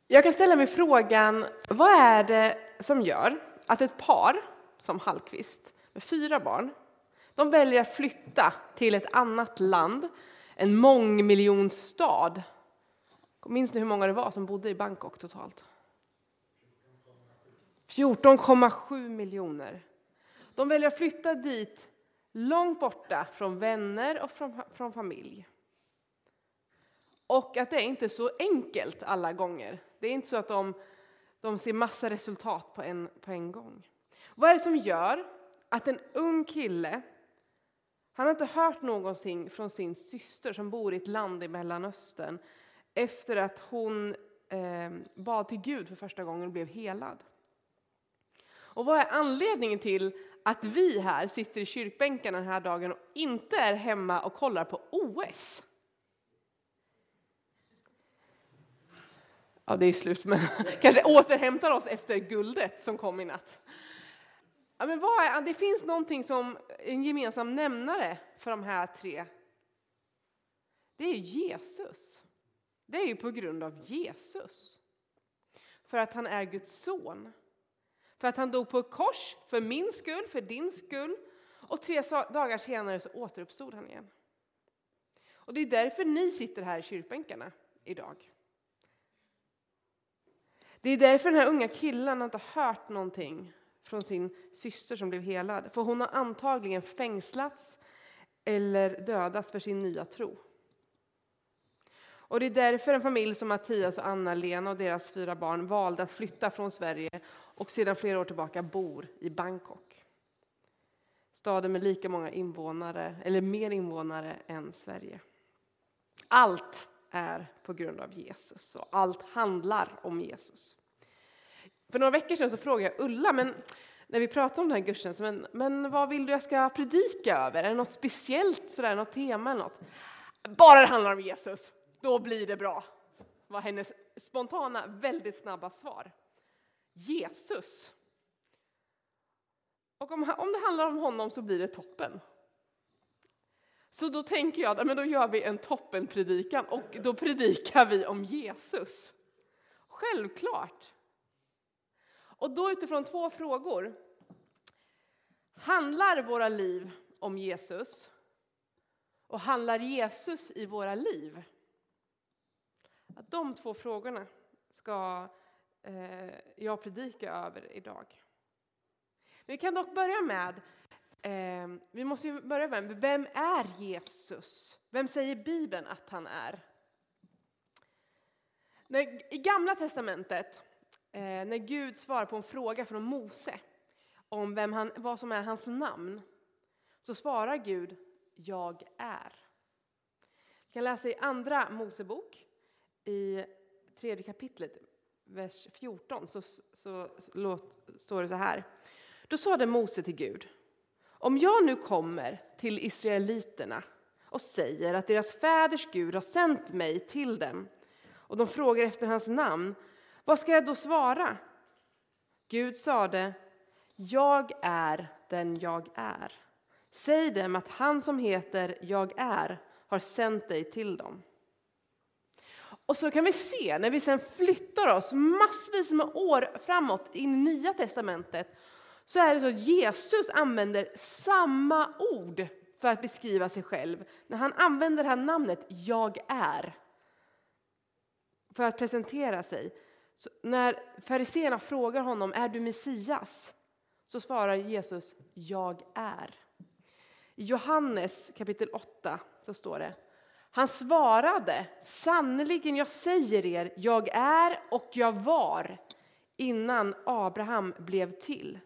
Jag kan ställa mig frågan, vad är det som gör att ett par som Hallqvist med 4 barn, de väljer att flytta till ett annat land, en mångmiljonstad. Minns ni hur många det var som bodde i Bangkok totalt? 14,7 miljoner. De väljer att flytta dit långt borta från vänner och från familj. Och att det är inte så enkelt alla gånger. Det är inte så att de ser massa resultat på en gång. Vad är det som gör att en ung kille, han har inte hört någonting från sin syster som bor i ett land i Mellanöstern efter att hon bad till Gud för första gången och blev helad? Och vad är anledningen till att vi här sitter i kyrkbänkarna den här dagen och inte är hemma och kollar på OS? Ja, det är slut, men kanske återhämtar oss efter guldet som kom i natt. Ja, men det finns någonting som en gemensam nämnare för de här 3. Det är Jesus. Det är ju på grund av Jesus. För att han är Guds son. För att han dog på ett kors för min skull, för din skull. Och 3 dagar senare så återuppstod han igen. Och det är därför ni sitter här i kyrkbänkarna idag. Det är därför den här unga killen inte har hört någonting från sin syster som blev helad. För hon har antagligen fängslats eller dödats för sin nya tro. Och det är därför en familj som Mattias och Anna-Lena och deras 4 barn valde att flytta från Sverige och sedan flera år tillbaka bor i Bangkok. Staden med lika många invånare, eller mer invånare än Sverige. Allt är på grund av Jesus och allt handlar om Jesus. För några veckor sedan så frågade jag Ulla, men när vi pratade om den här gudstjänsten, men vad vill du jag ska predika över? Är det något speciellt, sådär, något tema eller något? Bara det handlar om Jesus, då blir det bra. Var hennes spontana, väldigt snabba svar. Jesus. Och om det handlar om honom så blir det toppen. Så då tänker jag, men då gör vi en toppenpredikan och då predikar vi om Jesus. Självklart. Och då utifrån 2 frågor. Handlar våra liv om Jesus? Och handlar Jesus i våra liv? Att de 2 frågorna ska jag predika över idag. Men vi kan dock börja med, vi måste ju börja med, vem är Jesus? Vem säger Bibeln att han är? I Gamla testamentet, när Gud svarar på en fråga från Mose om vad som är hans namn, så svarar Gud, jag är. Vi kan läsa i Andra Mosebok, i 3 kapitlet, vers 14, så står det så här. Då sa det Mose till Gud, om jag nu kommer till israeliterna och säger att deras fäders Gud har sänt mig till dem, och de frågar efter hans namn, vad ska jag då svara? Gud sade, jag är den jag är. Säg dem att han som heter jag är har sänt dig till dem. Och så kan vi se, när vi sen flyttar oss massvis med år framåt in i Nya testamentet, så är det så att Jesus använder samma ord för att beskriva sig själv. När han använder det här namnet, jag är, för att presentera sig. Så när fariséerna frågar honom, är du Messias? Så svarar Jesus, jag är. I Johannes kapitel 8 så står det, han svarade, sannoliken jag säger er, jag är och jag var innan Abraham blev till.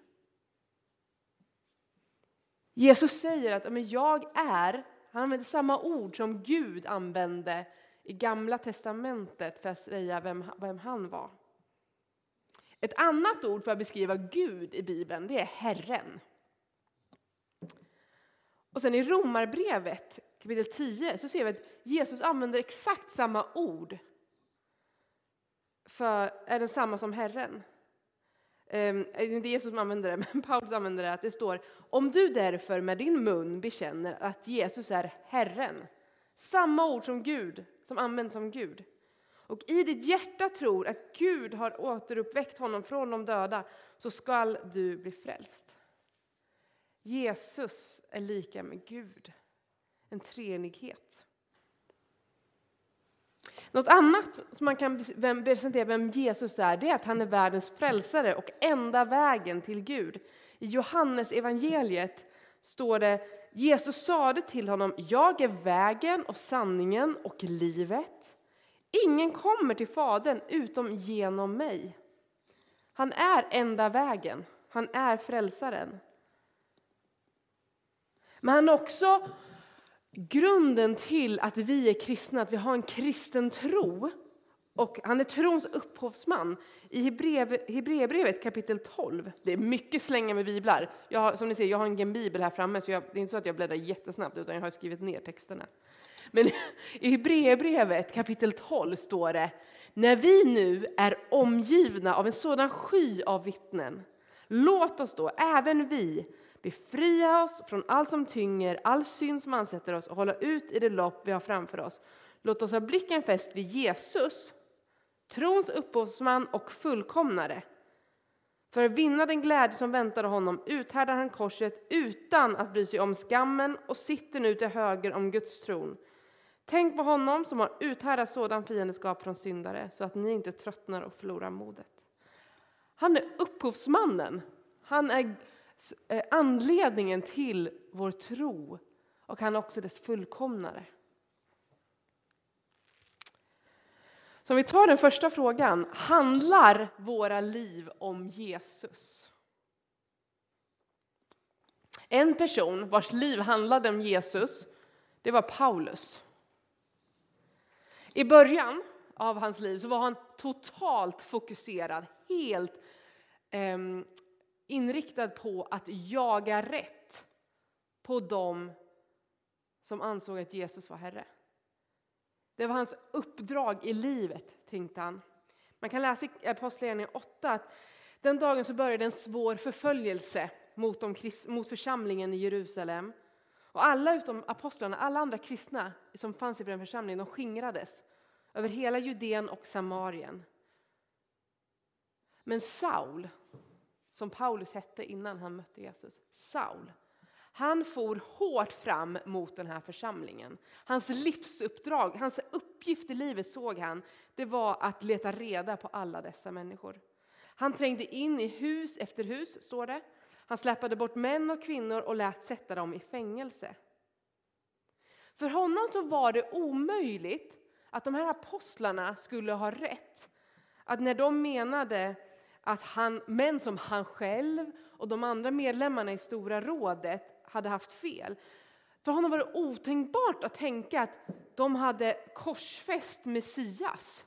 Jesus säger att men jag är, han använder samma ord som Gud använde i Gamla testamentet för att säga vem han var. Ett annat ord för att beskriva Gud i Bibeln, det är Herren. Och sen i Romarbrevet kapitel 10 så ser vi att Jesus använder exakt samma ord är den samma som Herren. Det är inte Jesus som använder det, men Paulus använder det, att det står, om du därför med din mun bekänner att Jesus är Herren. Samma ord som Gud, som används som Gud. och i ditt hjärta tror att Gud har återuppväckt honom från de döda, så skall du bli frälst. Jesus är lika med Gud. En treenighet. Något annat som man kan presentera vem Jesus är, det är att han är världens frälsare och enda vägen till Gud. I Johannes evangeliet står det: Jesus sade till honom, jag är vägen och sanningen och livet. Ingen kommer till Fadern utom genom mig. Han är enda vägen. Han är frälsaren. Men han är också grunden till att vi är kristna, att vi har en kristen tro. Och han är trons upphovsman. I Hebreerbrevet kapitel 12. Det är mycket slänga med biblar. Som ni ser, jag har ingen bibel här framme, så det är inte så att jag bläddrar jättesnabbt, utan jag har skrivit ner texterna. Men i Hebreerbrevet kapitel 12 står det: när vi nu är omgivna av en sådan sky av vittnen, låt oss då även vi befria oss från allt som tynger, all synd som ansätter oss, och hålla ut i det lopp vi har framför oss. Låt oss ha blicken fäst vid Jesus, trons upphovsman och fullkomnare. För att vinna den glädje som väntade honom uthärdar han korset utan att bry sig om skammen och sitter nu till höger om Guds tron. Tänk på honom som har uthärdat sådan fiendskap från syndare, så att ni inte tröttnar och förlorar modet. Han är upphovsmannen. Han är anledningen till vår tro, och han är också dess fullkomnare. Så om vi tar den första frågan: handlar våra liv om Jesus? En person vars liv handlade om Jesus, det var Paulus. I början av hans liv så var han totalt fokuserad, helt inriktad på att jaga rätt på dem som ansåg att Jesus var Herre. Det var hans uppdrag i livet, tänkte han. Man kan läsa i Apostlagärningarna 8 att den dagen så började en svår förföljelse mot församlingen i Jerusalem. Och alla utom apostlarna, alla andra kristna som fanns i den församlingen, de skingrades över hela Judeen och Samarien. Men Saul, som Paulus hette innan han mötte Jesus, Saul, han for hårt fram mot den här församlingen. Hans livsuppdrag, hans uppgift i livet, såg han, det var att leta reda på alla dessa människor. Han trängde in i hus efter hus, står det. Han släppade bort män och kvinnor och lät sätta dem i fängelse. För honom så var det omöjligt att de här apostlarna skulle ha rätt. Att när de menade att män som han själv och de andra medlemmarna i Stora rådet hade haft fel. För honom var det otänkbart att tänka att de hade korsfäst Messias.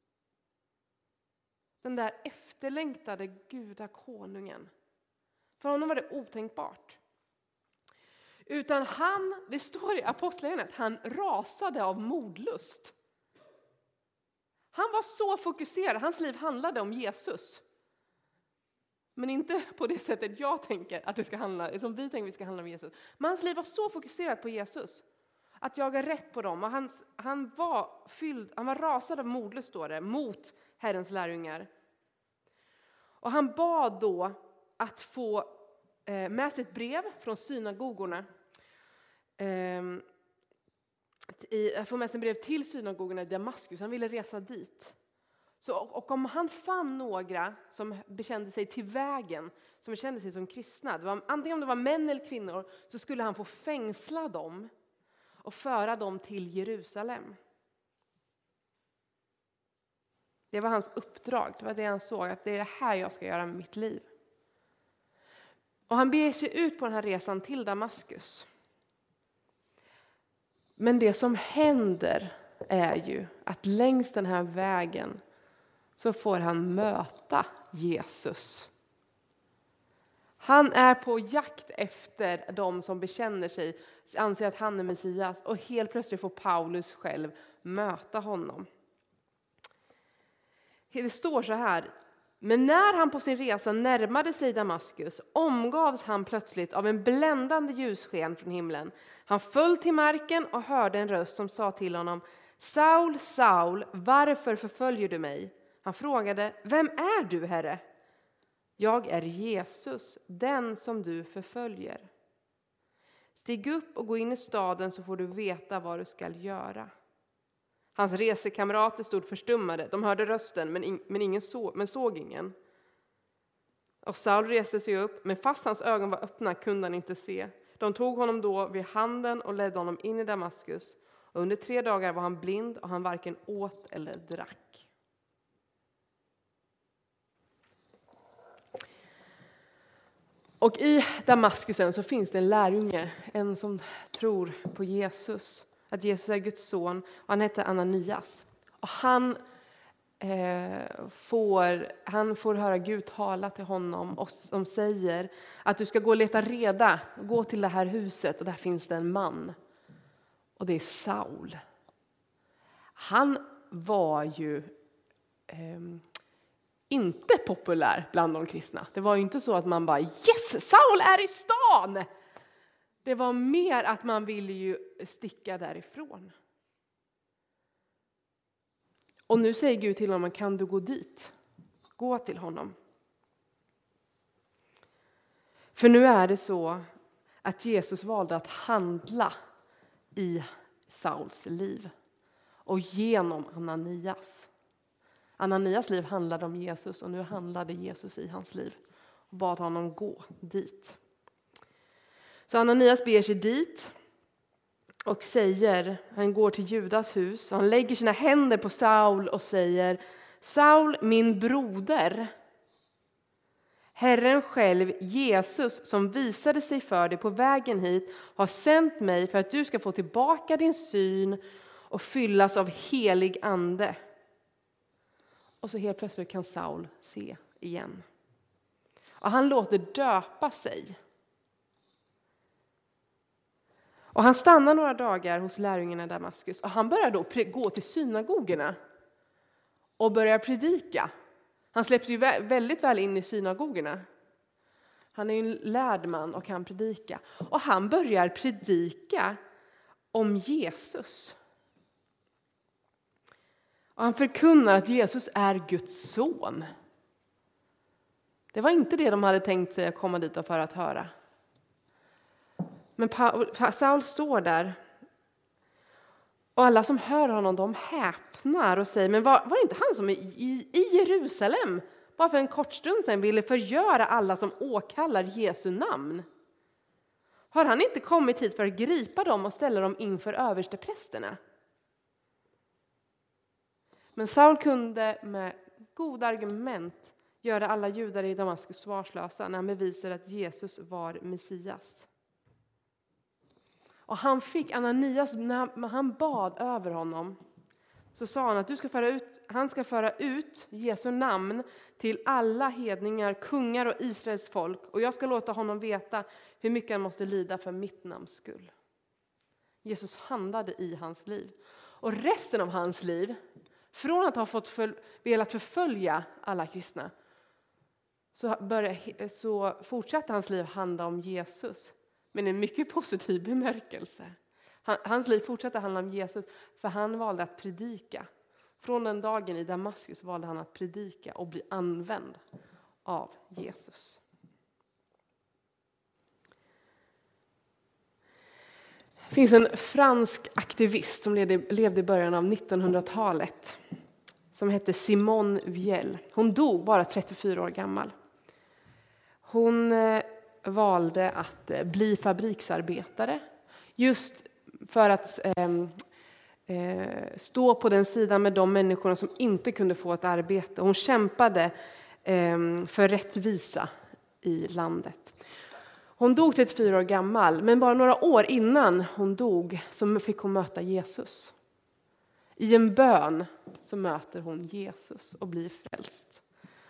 Den där efterlängtade gudakonungen. För honom var det otänkbart. Utan det står i Apostlagärningarna att han rasade av modlust. Han var så fokuserad, hans liv handlade om Jesus. Men inte på det sättet jag tänker att det ska handla, som vi tänker att vi ska handla om Jesus. Men hans liv var så fokuserat på Jesus. Att jaga rätt på dem. Och han var rasad av modlust, står det, mot Herrens lärjungar. Och han bad då att få med sig ett brev från synagogorna. Att få med sig ett brev till synagogorna i Damaskus. Han ville resa dit. Och om han fann några som bekände sig till vägen, som bekände sig som kristna, antingen om det var män eller kvinnor, så skulle han få fängsla dem och föra dem till Jerusalem. Det var hans uppdrag, det var det han såg, att det är det här jag ska göra med mitt liv. Och han beger sig ut på den här resan till Damaskus. Men det som händer är ju att längs den här vägen så får han möta Jesus. Han är på jakt efter de som bekänner sig, anser att han är Messias, och helt plötsligt får Paulus själv möta honom. Det står så här: men när han på sin resa närmade sig Damaskus omgavs han plötsligt av en bländande ljussken från himlen. Han föll till marken och hörde en röst som sa till honom: Saul, Saul, varför förföljer du mig? Han frågade, vem är du, Herre? Jag är Jesus, den som du förföljer. Stig upp och gå in i staden så får du veta vad du ska göra. Hans resekamrater stod förstummade. De hörde rösten men såg ingen. Och Saul reste sig upp, men fast hans ögon var öppna kunde han inte se. De tog honom då vid handen och ledde honom in i Damaskus. Och under 3 dagar var han blind och han varken åt eller drack. Och i Damaskusen så finns det en lärjunge, en som tror på Jesus, att Jesus är Guds son, och han heter Ananias. Och han får höra Gud tala till honom och som säger att du ska gå och leta reda, gå till det här huset och där finns det en man. Och det är Saul. Han var ju inte populär bland de kristna. Det var ju inte så att man bara, yes, Saul är i stan! Det var mer att man ville ju sticka därifrån. Och nu säger Gud till honom, kan du gå dit? Gå till honom. För nu är det så att Jesus valde att handla i Sauls liv. Och genom Ananias. Ananias liv handlade om Jesus och nu handlade Jesus i hans liv. Och bad honom gå dit. Så Ananias beger sig dit. Och han går till Judas hus och han lägger sina händer på Saul och säger, Saul, min broder, Herren själv, Jesus, som visade sig för dig på vägen hit, har sänt mig för att du ska få tillbaka din syn och fyllas av helig ande. Och så helt plötsligt kan Saul se igen. Och han låter döpa sig. Och han stannar några dagar hos lärjungarna i Damaskus. Och han börjar då gå till synagogorna. Och börjar predika. Han släpps ju väldigt väl in i synagogorna. Han är ju en lärd man och kan predika. Och han börjar predika om Jesus. Och han förkunnar att Jesus är Guds son. Det var inte det de hade tänkt sig att komma dit för att höra. Men Saul står där. Och alla som hör honom, de häpnar och säger, men var det inte han som i Jerusalem bara för en kort stund sedan ville förgöra alla som åkallar Jesu namn? Har han inte kommit hit för att gripa dem och ställa dem inför översteprästerna? Men Saul kunde med goda argument göra alla judar i Damaskus svarslösa när han bevisade att Jesus var Messias. Och han fick Ananias, när han bad över honom, så sa han att han ska föra ut Jesu namn till alla hedningar, kungar och Israels folk. Och jag ska låta honom veta hur mycket han måste lida för mitt namns skull. Jesus handlade i hans liv. Och resten av hans liv, från att ha velat förfölja alla kristna, så fortsatte hans liv handla om Jesus. Men en mycket positiv bemärkelse. Hans liv fortsatte handla om Jesus, för han valde att predika. Från den dagen i Damaskus valde han att predika och bli använd av Jesus. Det finns en fransk aktivist som levde i början av 1900-talet som hette Simone Weil. Hon dog bara 34 år gammal. Hon valde att bli fabriksarbetare just för att stå på den sidan med de människor som inte kunde få ett arbete. Hon kämpade för rättvisa i landet. Hon dog 34 år gammal, men bara några år innan hon dog så fick hon möta Jesus. I en bön så möter hon Jesus och blir frälst.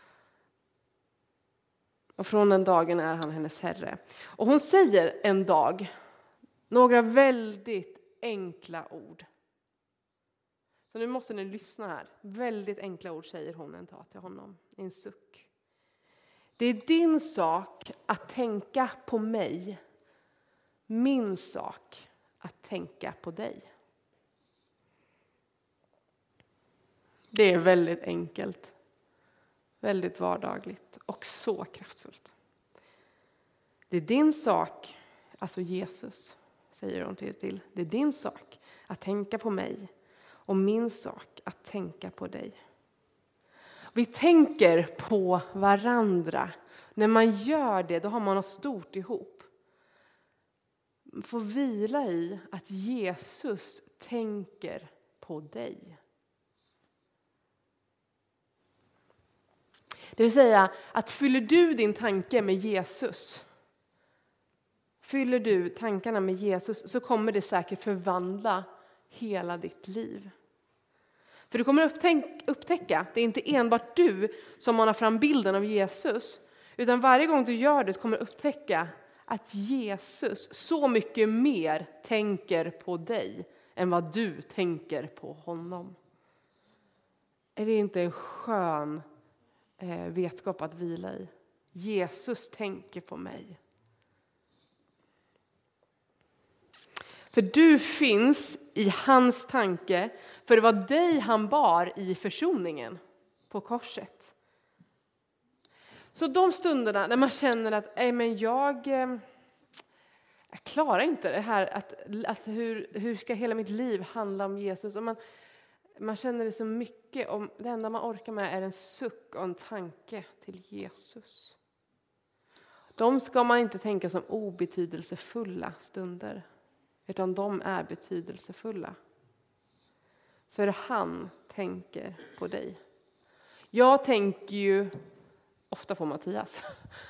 Och från den dagen är han hennes herre. Och hon säger en dag några väldigt enkla ord. Så nu måste ni lyssna här. Väldigt enkla ord säger hon en dag till honom. I en suck. Det är din sak att tänka på mig. Min sak att tänka på dig. Det är väldigt enkelt, väldigt vardagligt och så kraftfullt. Det är din sak, alltså Jesus säger hon till. Det är din sak att tänka på mig och min sak att tänka på dig. Vi tänker på varandra. När man gör det, då har man något stort ihop. Man får vila i att Jesus tänker på dig. Det vill säga att fyller du din tanke med Jesus, fyller du tankarna med Jesus, så kommer det säkert förvandla hela ditt liv. För du kommer upptäcka att det är inte enbart du som manar fram bilden av Jesus, utan varje gång du gör det kommer du upptäcka att Jesus så mycket mer tänker på dig än vad du tänker på honom. Är det inte en skön vetskap att vila i? Jesus tänker på mig. För du finns i hans tanke, för det var dig han bar i försoningen på korset. Så de stunderna när man känner att jag klarar inte det här, hur ska hela mitt liv handla om Jesus? Och man känner det så mycket, om det enda man orkar med är en suck och en tanke till Jesus. De ska man inte tänka som obetydelsefulla stunder, utan de är betydelsefulla. För han tänker på dig. Jag tänker ju ofta på Mattias.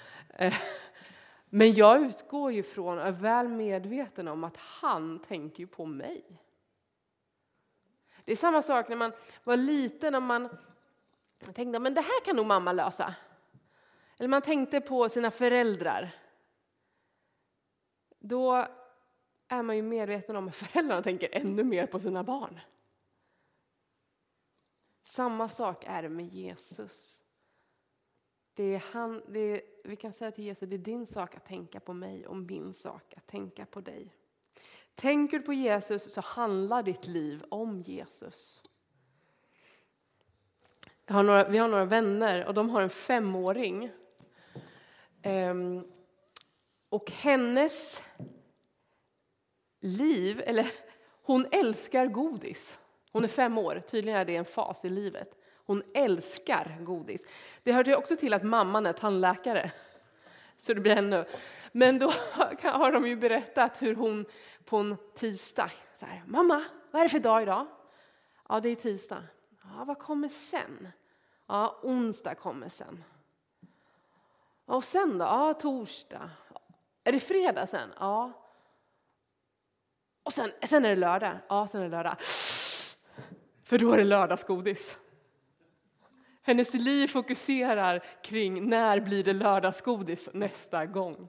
Men jag utgår ju från och är väl medveten om att han tänker på mig. Det är samma sak när man var liten, när man tänkte men det här kan nog mamma lösa. Eller man tänkte på sina föräldrar. Då är man ju medveten om att föräldrarna tänker ännu mer på sina barn. Samma sak är det med Jesus. Vi kan säga till Jesus, det är din sak att tänka på mig och min sak att tänka på dig. Tänker du på Jesus så handlar ditt liv om Jesus. Vi har några vänner och de har en 5-åring. Och hennes liv, eller hon älskar godis. Hon är 5 år, tydligen är det en fas i livet. Hon älskar godis. Det hörde också till att mamman är tandläkare. Så det blir ännu. Men då har de ju berättat hur hon på en tisdag så här, mamma, vad är det för dag idag? Ja, det är tisdag. Ja, vad kommer sen? Ja, onsdag kommer sen. Och sen då? Ja, torsdag. Är det fredag sen? Ja. Och sen är det lördag. Ja, sen är det lördag. För då är det lördagsgodis. Hennes liv fokuserar kring när blir det lördagsgodis nästa gång.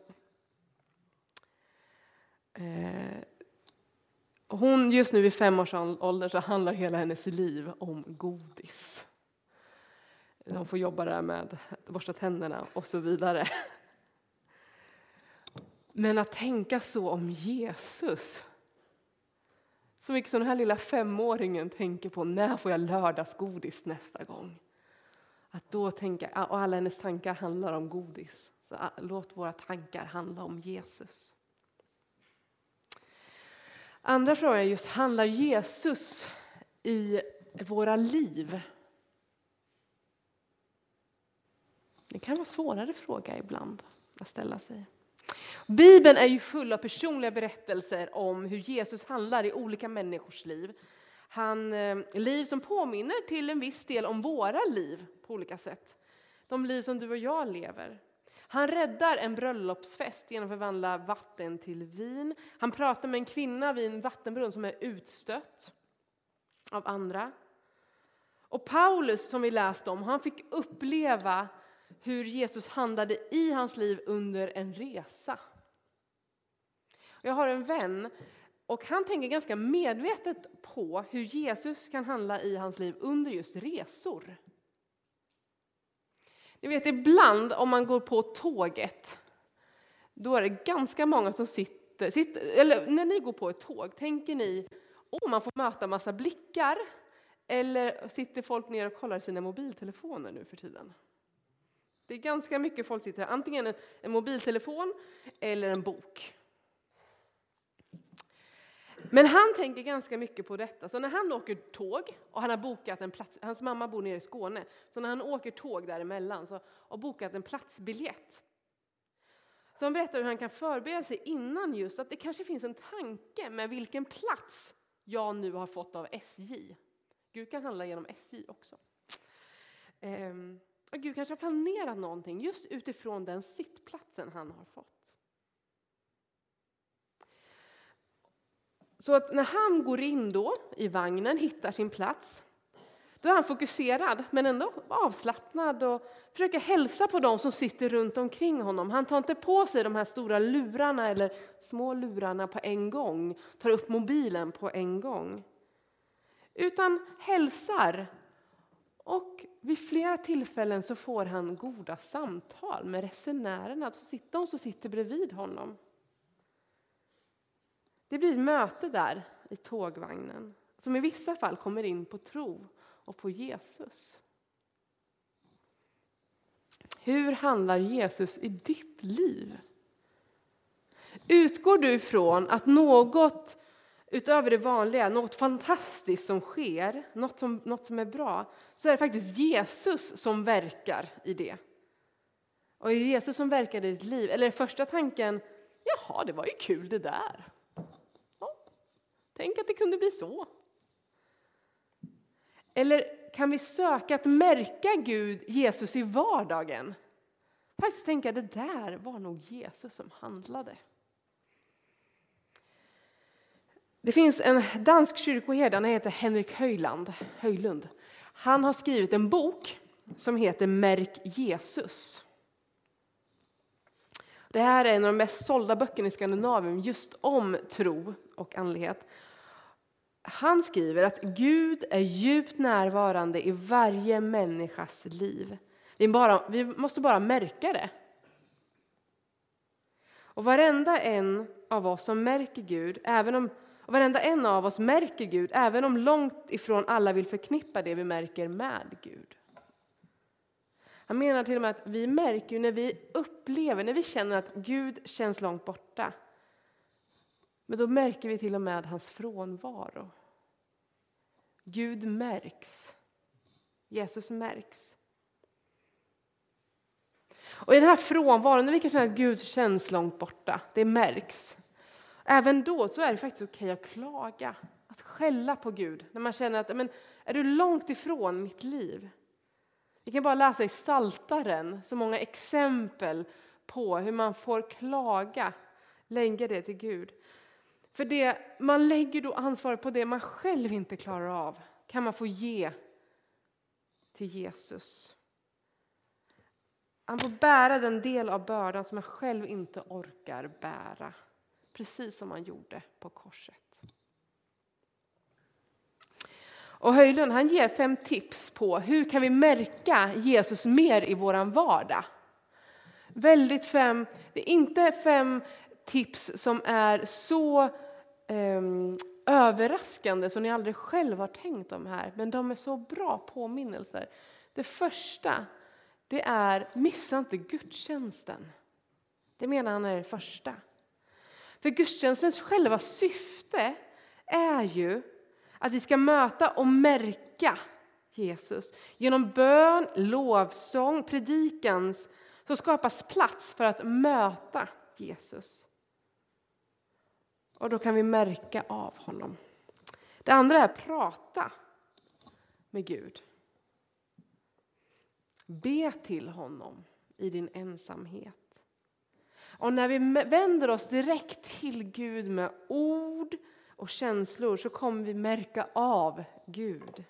Hon just nu i 5 års ålder så handlar hela hennes liv om godis. De får jobba där med att borsta tänderna och så vidare. Men att tänka så om Jesus. Så mycket som den här lilla 5-åringen tänker på, när får jag lördagsgodis nästa gång? Att då tänka, och alla hennes tankar handlar om godis. Så låt våra tankar handla om Jesus. Andra frågan är just, handlar Jesus i våra liv? Det kan vara svårare fråga ibland att ställa sig. Bibeln är ju full av personliga berättelser om hur Jesus handlar i olika människors liv. Liv som påminner till en viss del om våra liv på olika sätt. De liv som du och jag lever. Han räddar en bröllopsfest genom att förvandla vatten till vin. Han pratar med en kvinna vid en vattenbrunn som är utstött av andra. Och Paulus, som vi läste om, han fick uppleva hur Jesus handlade i hans liv under en resa. Jag har en vän och han tänker ganska medvetet på hur Jesus kan handla i hans liv under just resor. Ni vet, ibland om man går på tåget, då är det ganska många som sitter eller när ni går på ett tåg, tänker ni, man får möta massa blickar, Eller sitter folk ner och kollar sina mobiltelefoner nu för tiden? Det är ganska mycket folk sitter här. Antingen en mobiltelefon eller en bok. Men han tänker ganska mycket på detta. Så när han åker tåg och han har bokat en plats. Hans mamma bor nere i Skåne. Så när han åker tåg däremellan så har bokat en platsbiljett. Så han berättar hur han kan förbereda sig innan just att det kanske finns en tanke med vilken plats jag nu har fått av SJ. Gud kan handla genom SJ också. Och Gud kanske har planerat någonting just utifrån den sittplatsen han har fått. Så att när han går in då i vagnen, hittar sin plats, då är han fokuserad men ändå avslappnad och försöker hälsa på dem som sitter runt omkring honom. Han tar inte på sig de här stora lurarna eller små lurarna på en gång, tar upp mobilen på en gång. Utan hälsar, och vid flera tillfällen så får han goda samtal med resenärerna, de som sitter bredvid honom. Det blir ett möte där i tågvagnen som i vissa fall kommer in på tro och på Jesus. Hur handlar Jesus i ditt liv? Utgår du ifrån att något utöver det vanliga, något fantastiskt som sker, något som är bra, så är det faktiskt Jesus som verkar i det. Och är det Jesus som verkar i ditt liv? Eller är första tanken, jaha, det var ju kul det där. Ja, tänk att det kunde bli så. Eller kan vi söka att märka Gud, Jesus i vardagen? Faktiskt tänka, det där var nog Jesus som handlade. Det finns en dansk kyrkoherde, han heter Henrik Höjlund. Han har skrivit en bok som heter Märk Jesus. Det här är en av de mest sålda böckerna i Skandinavien just om tro och andlighet. Han skriver att Gud är djupt närvarande i varje människas liv. Vi måste bara märka det. Och varenda en av oss märker Gud, även om långt ifrån alla vill förknippa det vi märker med Gud. Han menar till och med att vi märker när vi känner att Gud känns långt borta. Men då märker vi till och med hans frånvaro. Gud märks. Jesus märks. Och i den här frånvaron, när vi kan känna att Gud känns långt borta, det märks. Även då så är det faktiskt okej att klaga, att skälla på Gud. När man känner att, är du långt ifrån mitt liv? Vi kan bara läsa i Psaltaren så många exempel på hur man får klaga, lägga det till Gud. För det, man lägger då ansvar på det man själv inte klarar av, kan man få ge till Jesus. Han får bära den del av bördan som man själv inte orkar bära. Precis som han gjorde på korset. Och Höjlund, han ger 5 tips på hur kan vi märka Jesus mer i våran vardag. Det är inte 5 tips som är så överraskande som ni aldrig själv har tänkt om här. Men de är så bra påminnelser. Det första, det är missa inte gudstjänsten. Det menar han är det första. För gudstjänstens själva syfte är ju att vi ska möta och märka Jesus. Genom bön, lovsång, predikans så skapas plats för att möta Jesus. Och då kan vi märka av honom. Det andra är att prata med Gud. Be till honom i din ensamhet. Och när vi vänder oss direkt till Gud med ord och känslor så kommer vi märka av Gud.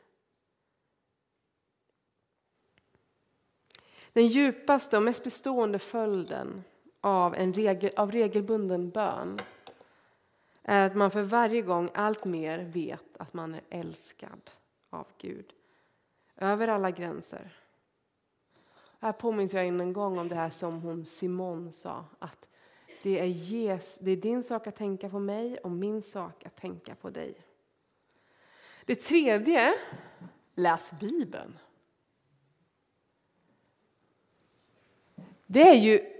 Den djupaste och mest bestående följden av regelbunden bön är att man för varje gång allt mer vet att man är älskad av Gud. Över alla gränser. Här påminns jag en gång om det här som hon Simon sa. Att det är din sak att tänka på mig och min sak att tänka på dig. Det tredje, läs Bibeln. Det är ju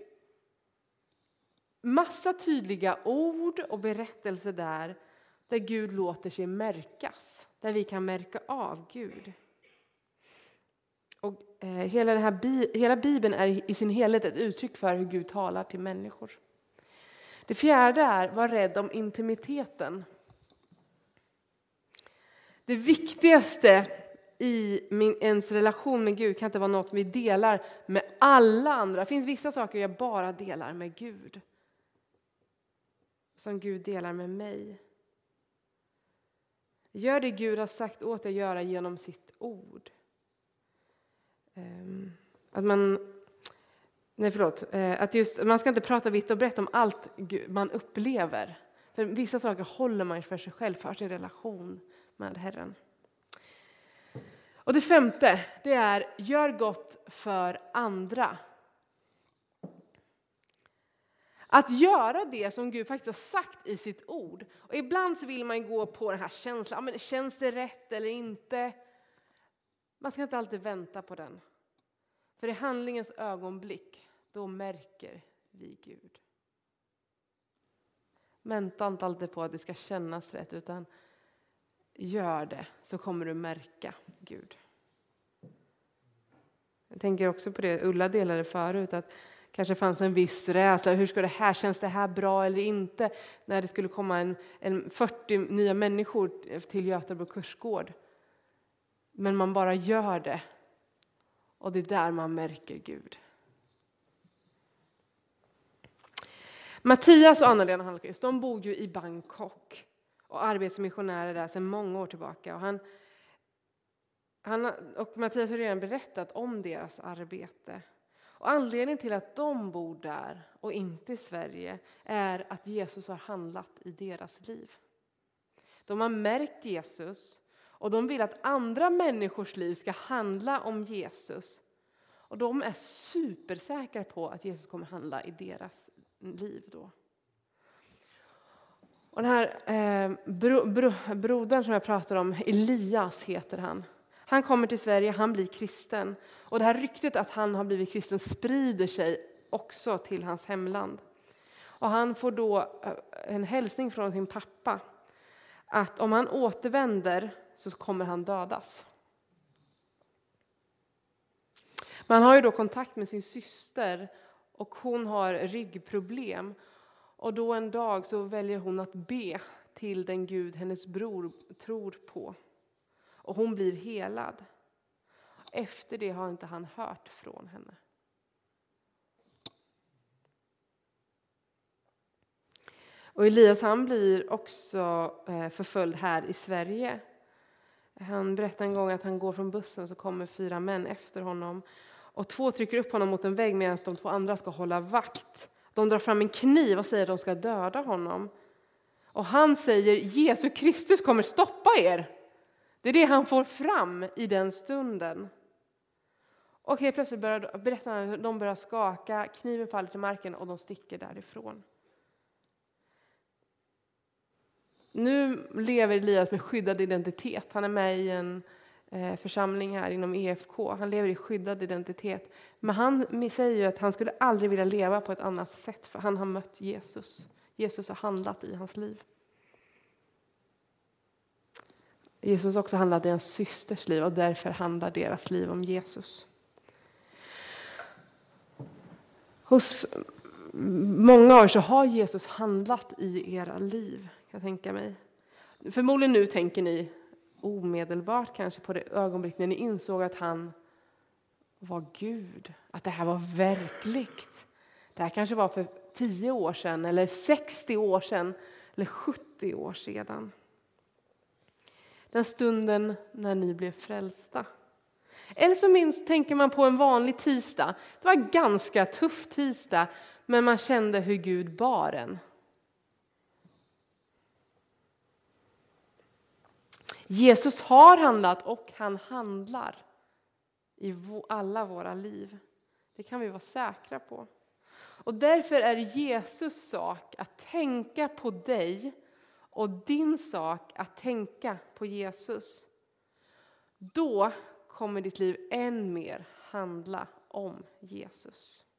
massa tydliga ord och berättelser där Gud låter sig märkas. Där vi kan märka av Gud. Och hela Bibeln är i sin helhet ett uttryck för hur Gud talar till människor. Det fjärde är, var rädd om intimiteten. Det viktigaste i ens relation med Gud kan inte vara något vi delar med alla andra. Det finns vissa saker jag bara delar med Gud. Som Gud delar med mig. Gör det Gud har sagt åt dig att göra genom sitt ord. Man ska inte prata vitt och brett om allt man upplever. För vissa saker håller man för sig själv, för sin relation med Herren. Och det femte, det är gör gott för andra. Att göra det som Gud faktiskt har sagt i sitt ord. Och ibland så vill man gå på den här känslan. Men känns det rätt eller inte? Man ska inte alltid vänta på den. För i handlingens ögonblick, då märker vi Gud. Vänta inte alltid på att det ska kännas rätt, utan gör det så kommer du märka Gud. Jag tänker också på det Ulla delade förut, att kanske fanns en viss rädsla. Hur ska det här, känns det här bra eller inte? När det skulle komma en 40 nya människor till Göteborg kursgård. Men man bara gör det. Och det är där man märker Gud. Mattias och Anna-Lena Hallqvist, de bor ju i Bangkok. Och arbetar som missionärer där sedan många år tillbaka. Och och Mattias har redan berättat om deras arbete. Och anledningen till att de bor där och inte i Sverige är att Jesus har handlat i deras liv. De har märkt Jesus och de vill att andra människors liv ska handla om Jesus. Och de är supersäkra på att Jesus kommer handla i deras liv då. Och den här brodern som jag pratar om, Elias heter han. Han kommer till Sverige, han blir kristen. Och det här ryktet att han har blivit kristen sprider sig också till hans hemland. Och han får då en hälsning från sin pappa. Att om han återvänder så kommer han dödas. Man har ju då kontakt med sin syster och hon har ryggproblem. Och då en dag så väljer hon att be till den Gud hennes bror tror på. Och hon blir helad. Efter det har inte han hört från henne. Och Elias, han blir också förföljd här i Sverige. Han berättar en gång att han går från bussen, så kommer 4 män efter honom. Och 2 trycker upp honom mot en vägg medan de 2 andra ska hålla vakt. De drar fram en kniv och säger att de ska döda honom. Och han säger, Jesus Kristus kommer stoppa er. Det är det han får fram i den stunden. Och helt plötsligt berättar han hur de börjar skaka, kniven faller till marken och de sticker därifrån. Nu lever Elias med skyddad identitet. Han är med i en församling här inom EFK. Han lever i skyddad identitet. Men han säger ju att han skulle aldrig vilja leva på ett annat sätt, för han har mött Jesus. Jesus har handlat i hans liv. Jesus också handlade i hans systers liv och därför handlar deras liv om Jesus. Hos många av er så har Jesus handlat i era liv, kan jag tänka mig. Förmodligen nu tänker ni omedelbart kanske på det ögonblick när ni insåg att han var Gud. Att det här var verkligt. Det här kanske var för 10 år sedan eller 60 år sedan eller 70 år sedan. Den stunden när ni blev frälsta. Eller så tänker man på en vanlig tisdag. Det var en ganska tuff tisdag, men man kände hur Gud bar en. Jesus har handlat och han handlar i alla våra liv. Det kan vi vara säkra på. Och därför är det Jesus sak att tänka på dig och din sak att tänka på Jesus, då kommer ditt liv än mer handla om Jesus.